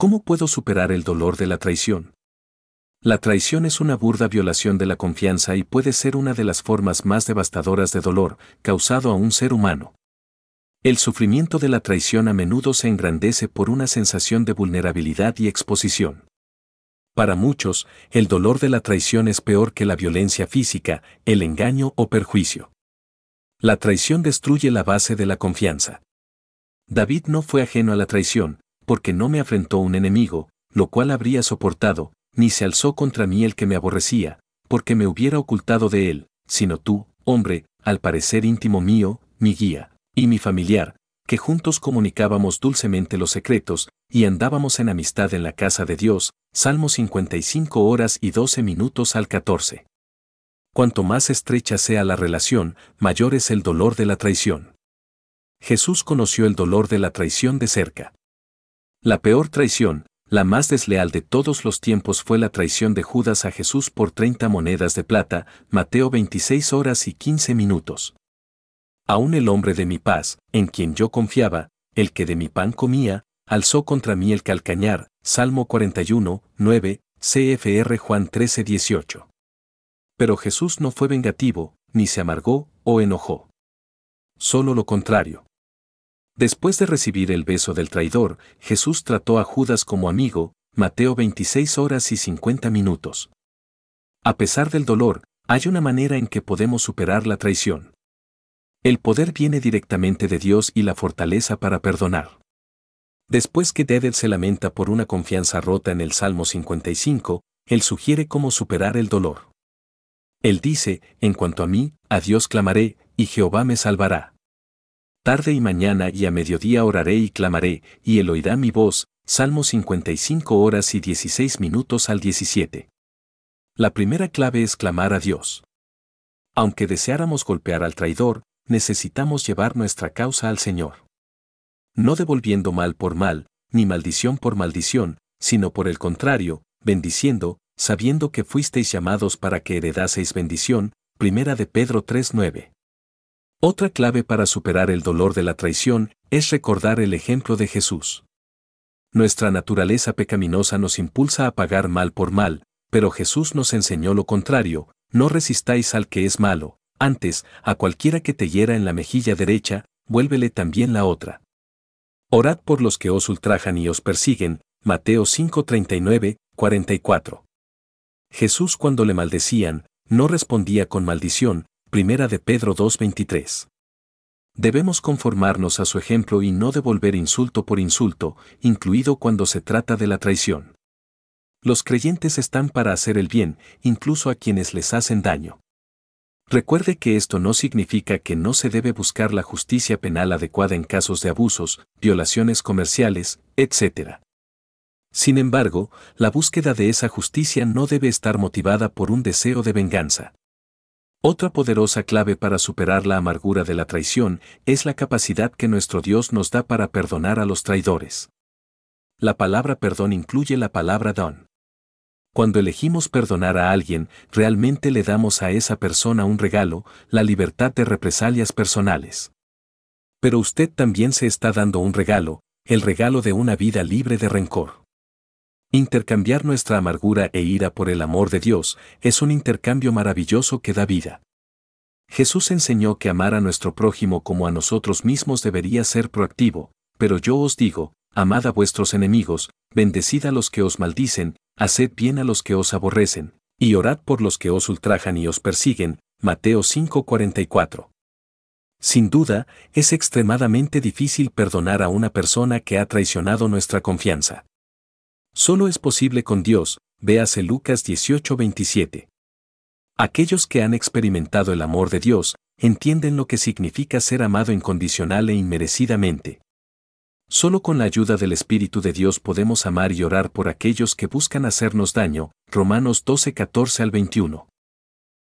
¿Cómo puedo superar el dolor de la traición? La traición es una burda violación de la confianza y puede ser una de las formas más devastadoras de dolor causado a un ser humano. El sufrimiento de la traición a menudo se engrandece por una sensación de vulnerabilidad y exposición. Para muchos, el dolor de la traición es peor que la violencia física, el engaño o perjuicio. La traición destruye la base de la confianza. David no fue ajeno a la traición, porque no me afrentó un enemigo, lo cual habría soportado, ni se alzó contra mí el que me aborrecía, porque me hubiera ocultado de él, sino tú, hombre, al parecer íntimo mío, mi guía, y mi familiar, que juntos comunicábamos dulcemente los secretos, y andábamos en amistad en la casa de Dios. Salmo 55 horas y 12 minutos al 14. Cuanto más estrecha sea la relación, mayor es el dolor de la traición. Jesús conoció el dolor de la traición de cerca. La peor traición, la más desleal de todos los tiempos, fue la traición de Judas a Jesús por 30 monedas de plata, Mateo 26 horas y 15 minutos. Aún el hombre de mi paz, en quien yo confiaba, el que de mi pan comía, alzó contra mí el calcañar, Salmo 41, 9, CFR Juan 13, 18. Pero Jesús no fue vengativo, ni se amargó o enojó. Solo lo contrario. Después de recibir el beso del traidor, Jesús trató a Judas como amigo, Mateo 26 horas y 50 minutos. A pesar del dolor, hay una manera en que podemos superar la traición. El poder viene directamente de Dios y la fortaleza para perdonar. Después que David se lamenta por una confianza rota en el Salmo 55, él sugiere cómo superar el dolor. Él dice, en cuanto a mí, a Dios clamaré, y Jehová me salvará. Tarde y mañana y a mediodía oraré y clamaré, y él oirá mi voz. Salmo 55 horas y 16 minutos al 17. La primera clave es clamar a Dios. Aunque deseáramos golpear al traidor, necesitamos llevar nuestra causa al Señor. No devolviendo mal por mal, ni maldición por maldición, sino por el contrario, bendiciendo, sabiendo que fuisteis llamados para que heredaseis bendición. Primera de Pedro 3:9. Otra clave para superar el dolor de la traición es recordar el ejemplo de Jesús. Nuestra naturaleza pecaminosa nos impulsa a pagar mal por mal, pero Jesús nos enseñó lo contrario: no resistáis al que es malo, antes, a cualquiera que te hiera en la mejilla derecha, vuélvele también la otra. Orad por los que os ultrajan y os persiguen, Mateo 5:39, 44. Jesús, cuando le maldecían, no respondía con maldición, Primera de Pedro 2:23. Debemos conformarnos a su ejemplo y no devolver insulto por insulto, incluido cuando se trata de la traición. Los creyentes están para hacer el bien, incluso a quienes les hacen daño. Recuerde que esto no significa que no se debe buscar la justicia penal adecuada en casos de abusos, violaciones comerciales, etc. Sin embargo, la búsqueda de esa justicia no debe estar motivada por un deseo de venganza. Otra poderosa clave para superar la amargura de la traición es la capacidad que nuestro Dios nos da para perdonar a los traidores. La palabra perdón incluye la palabra don. Cuando elegimos perdonar a alguien, realmente le damos a esa persona un regalo, la libertad de represalias personales. Pero usted también se está dando un regalo, el regalo de una vida libre de rencor. Intercambiar nuestra amargura e ira por el amor de Dios es un intercambio maravilloso que da vida. Jesús enseñó que amar a nuestro prójimo como a nosotros mismos debería ser proactivo, pero yo os digo, amad a vuestros enemigos, bendecid a los que os maldicen, haced bien a los que os aborrecen, y orad por los que os ultrajan y os persiguen. Mateo 5:44. Sin duda, es extremadamente difícil perdonar a una persona que ha traicionado nuestra confianza. Solo es posible con Dios, véase Lucas 18:27. Aquellos que han experimentado el amor de Dios, entienden lo que significa ser amado incondicional e inmerecidamente. Solo con la ayuda del Espíritu de Dios podemos amar y orar por aquellos que buscan hacernos daño. Romanos 12:14 al 21.